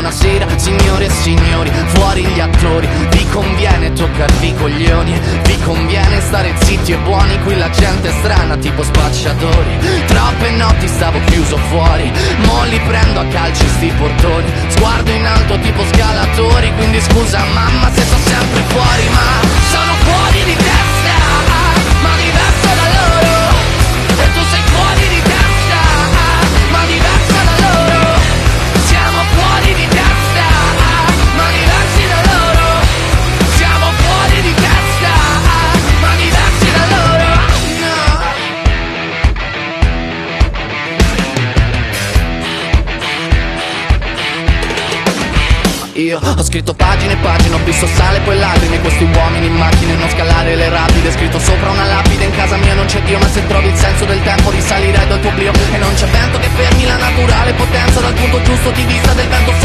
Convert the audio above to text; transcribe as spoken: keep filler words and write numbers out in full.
buonasera signore e signori, fuori gli attori. Vi conviene toccarvi i coglioni, vi conviene stare zitti e buoni. Qui la gente è strana tipo spacciatori. Troppe notti stavo chiuso fuori, mo li prendo a calci sti portoni. Sguardo in alto tipo scalatori, quindi scusa mamma se sto sempre fuori, ma sono fuori di testa, ma diverso da loro. E tu sei fuori di testa, ma diverso da loro. Siamo fuori di testa, ma diversi da loro. Siamo fuori di testa, ma diversi da loro. Io ho scritto pagine e pagine, ho visto sale e poi lacrime. Questi uomini in macchine, non scalare le rapide. Scritto sopra una lapide, in casa mia non c'è Dio. Ma se trovi il senso del tempo risalirai dal tuo oblio. E non c'è vento che fermi la naturale potenza dal punto giusto di vista del vento.